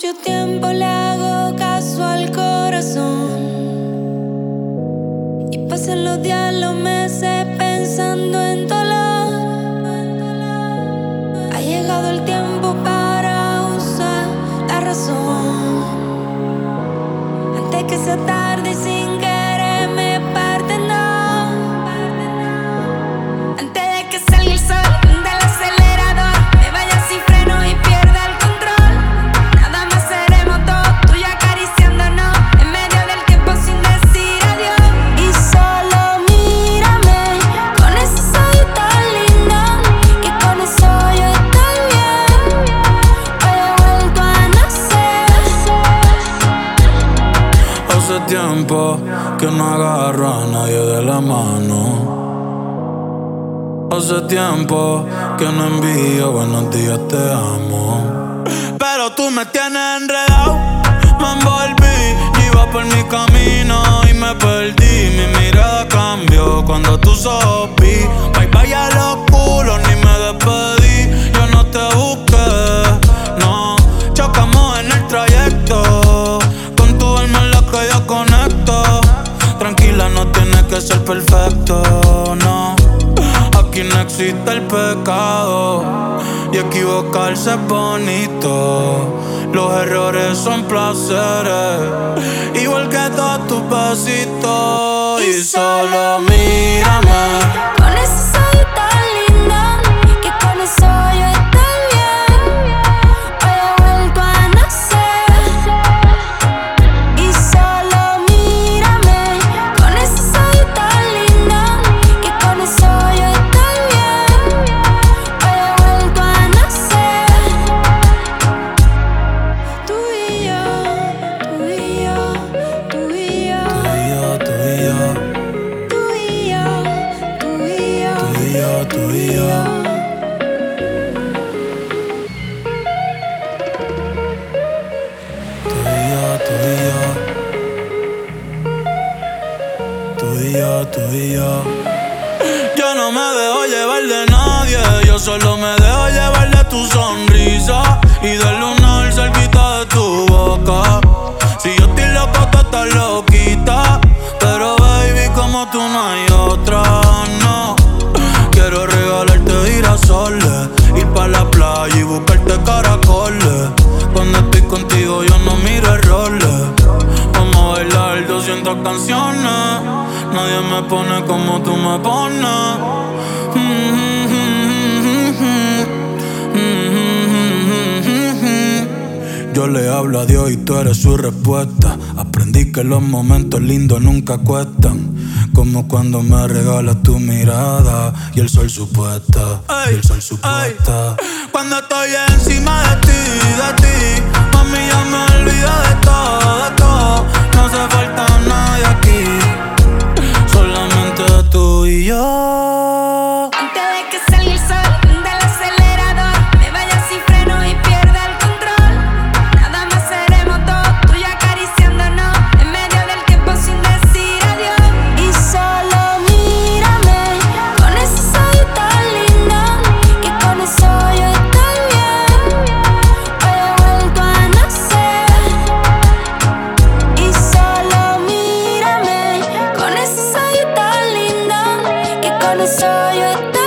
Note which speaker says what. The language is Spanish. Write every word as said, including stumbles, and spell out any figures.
Speaker 1: mucho tiempo le hago caso al corazón y pasan los días, los meses pensando en dolor. Ha llegado el tiempo para usar la razón antes que sea tarde y sin querer me parte, no. Antes de que salga el sol del acelerador, me vaya sin freno y pierda el control. Nada más seremos dos, tú y yo acariciándonos en medio del tiempo sin decir adiós. Y solo mírame con ese ojito lindo, que con eso yo estoy bien. Hoy he vuelto a nacer.
Speaker 2: Hace tiempo que no agarro a nadie de la mano. Hace tiempo que no envío buenos días, te amo. Pero tú me tienes enredado, me envolví, iba por mi camino y me perdí. Mi mirada cambió cuando tú sopí. Bye bye a los culos, ni me despedí. Yo no te busqué, no. Chocamos en el trayecto, con tu alma en la que yo conecto. Tranquila, no tienes que ser perfecto, no. Aquí no existe el pecado y equivocarse es bonito. Los errores son placeres, igual que todos tus besitos. Y solo mírame
Speaker 1: Con ese ojito lindo, que con eso yo estoy bien. Hoy he vuelto a nacer. Y solo mírame con ese ojito lindo, que con eso yo estoy bien. Hoy he vuelto a nacer. Tú y yo, tú y yo, tú y yo,
Speaker 2: Tú y yo, tú y yo,
Speaker 1: tú y yo, tú y yo,
Speaker 2: tú y yo, tú y yo. Tú y yo, tú y yo. Tú y yo, tú y yo. Yo no me dejo llevar de nadie, yo solo me dejo llevar de tu sonrisa y del lunar cerquita de tu boca. Si yo estoy loco, tú estás loquita, pero baby, como tú no hay otra, no. Quiero regalarte girasoles, ir pa' la playa y buscarte caracoles. Cuando estoy contigo yo no miro errores. Vamos a bailar doscientas canciones, nadie me pone como tú me pones. Yo le hablo a Dios y tú eres su respuesta. Aprendí que los momentos lindos nunca cuestan, como cuando me regalas tu mirada y el sol supuesta, y el sol supuesta. Cuando estoy encima de ti, de ti, mami, ya me olvido de todo, de todo. No hace falta nadie aquí, solamente tú y yo.
Speaker 1: Antes de que salga el sol del acelerador, me vaya sin freno y pierda el control. Nada más seremos dos, tú y yo acariciándonos en medio del tiempo sin decir adiós. Y solo mírame con ese ojito lindo, que con eso yo estoy bien. Hoy he vuelto a nacer. Y solo mírame con ese ojito lindo, que con eso yo estoy bien.